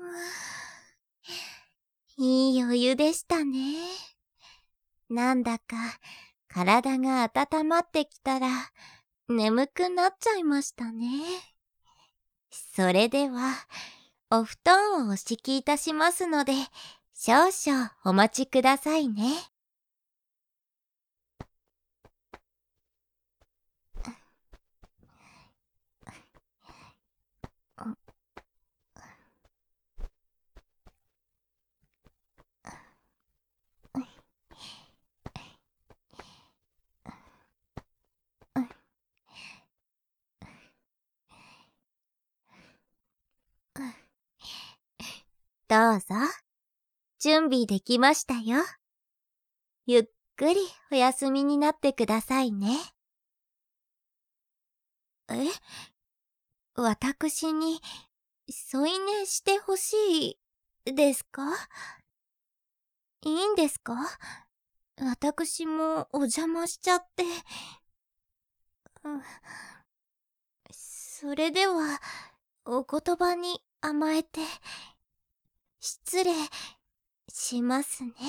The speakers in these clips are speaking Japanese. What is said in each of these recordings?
いいお湯でしたね。なんだか体が温まってきたら眠くなっちゃいましたね。それではお布団をお敷きいたしますので、少々お待ちくださいね。どうぞ、準備できましたよ。ゆっくりお休みになってくださいね。私に添い寝してほしいですか？いいんですか？私もお邪魔しちゃって。それではお言葉に甘えて失礼しますね。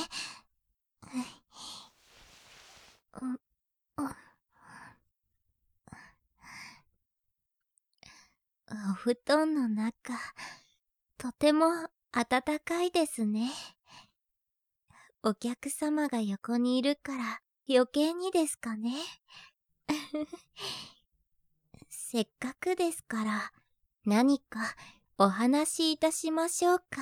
お布団の中、とても暖かいですね。お客様が横にいるから余計にですかね。せっかくですから何かお話しいたしましょうか。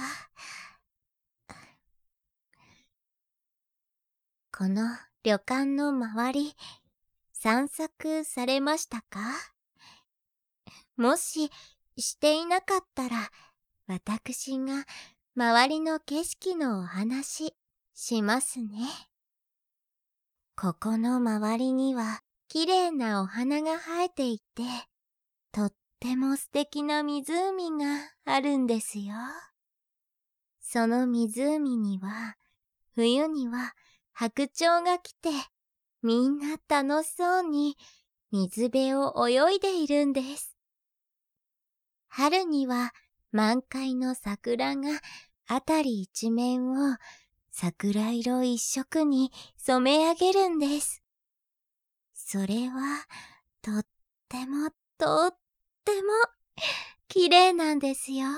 この旅館の周り、散策されましたか？もししていなかったら、私が周りの景色のお話しますね。ここの周りには綺麗なお花が生えていて、とっても素敵な湖があるんですよ。その湖には、冬には白鳥が来て、みんな楽しそうに水辺を泳いでいるんです。春には満開の桜があたり一面を桜色一色に染め上げるんです。それはとってもとっても綺麗なんですよ。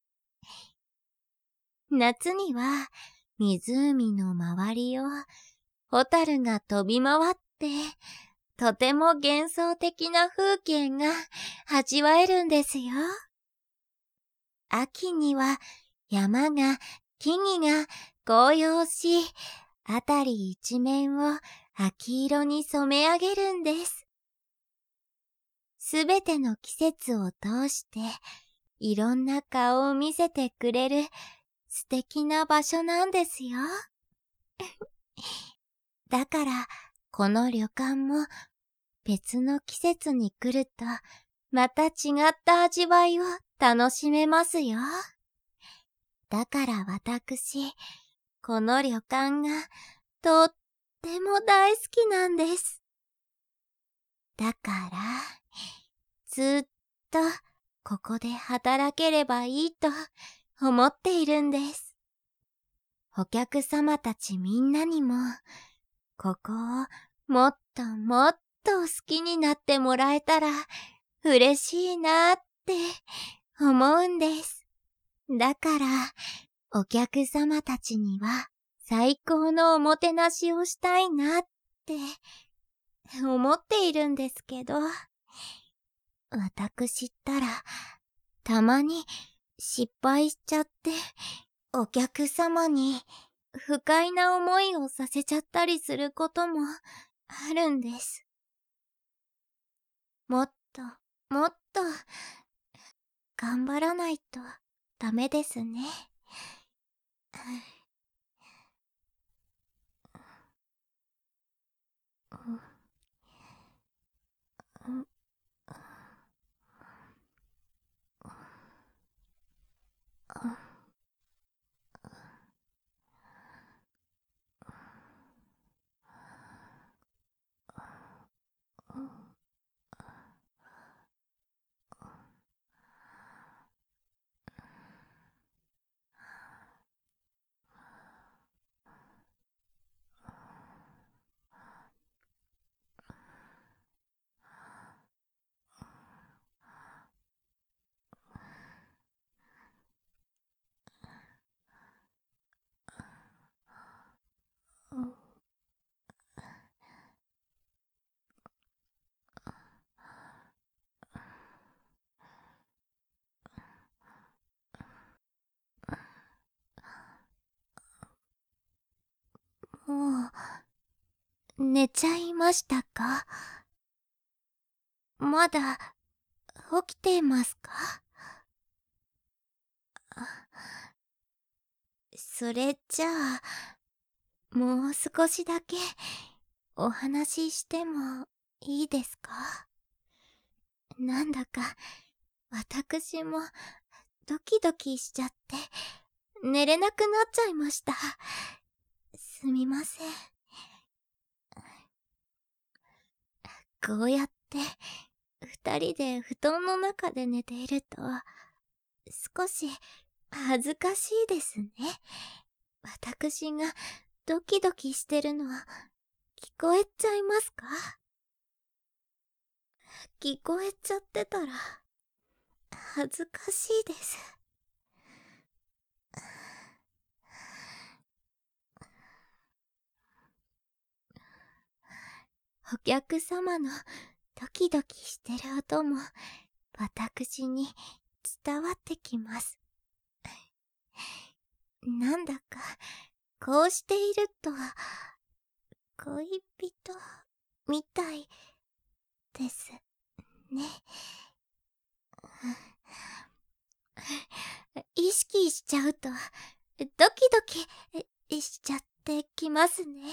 夏には湖の周りをホタルが飛び回って、とても幻想的な風景が味わえるんですよ。秋には山が木々が紅葉し、あたり一面を秋色に染め上げるんです。すべての季節を通していろんな顔を見せてくれる素敵な場所なんですよ。だからこの旅館も別の季節に来るとまた違った味わいを楽しめますよ。だから私、この旅館がとっても大好きなんです。だから、ずっとここで働ければいいと思っているんです。お客様たちみんなにも、ここをもっともっと好きになってもらえたら嬉しいなって思うんです。だから、お客様たちには最高のおもてなしをしたいなって思っているんですけど、私ったらたまに失敗しちゃって、お客様に不快な思いをさせちゃったりすることもあるんです。もっともっと頑張らないとダメですね。 寝ちゃいましたか？まだ起きていますか？それじゃあ、もう少しだけお話ししてもいいですか？なんだか私もドキドキしちゃって寝れなくなっちゃいました。すみません。こうやって二人で布団の中で寝ていると少し恥ずかしいですね。私がドキドキしてるのは聞こえちゃいますか？聞こえちゃってたら恥ずかしいです。お客様のドキドキしてる音も私に伝わってきます。なんだかこうしていると恋人みたいですね。意識しちゃうとドキドキしちゃってきますね。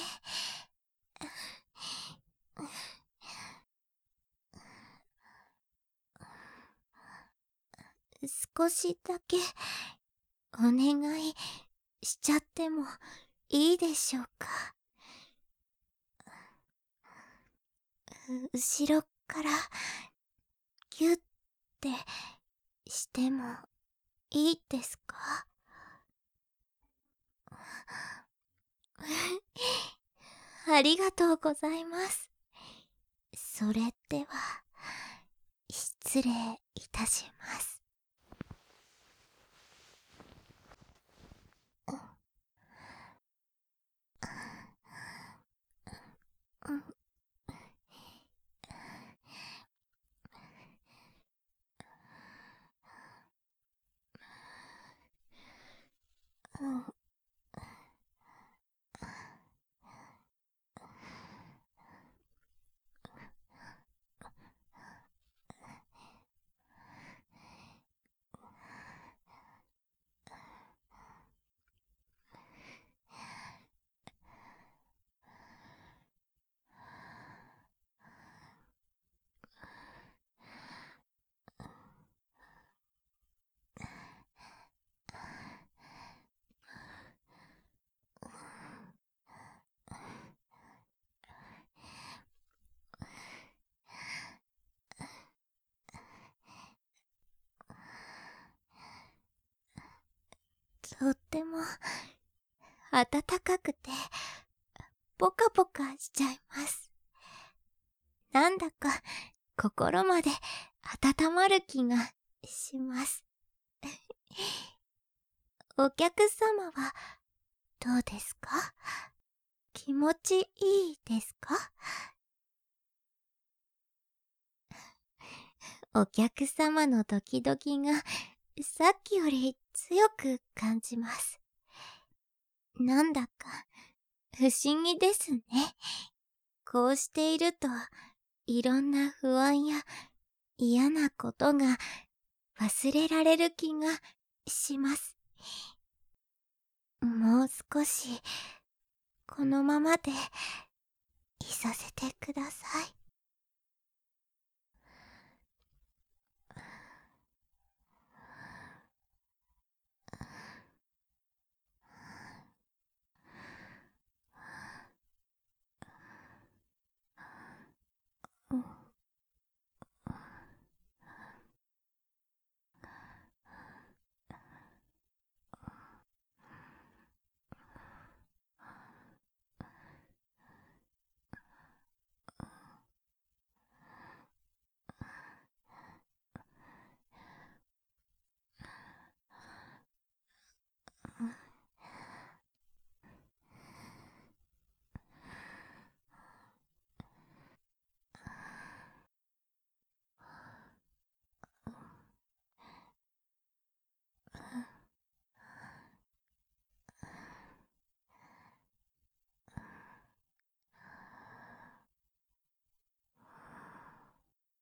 少しだけお願いしちゃってもいいでしょうか？後ろからギュッてしてもいいですか？ありがとうございます。それでは失礼いたします。とっても暖かくてポカポカしちゃいます。なんだか心まで温まる気がします。お客様はどうですか？気持ちいいですか？お客様のドキドキがさっきより強く感じます。なんだか不思議ですね。こうしているといろんな不安や嫌なことが忘れられる気がします。もう少しこのままでいさせてください。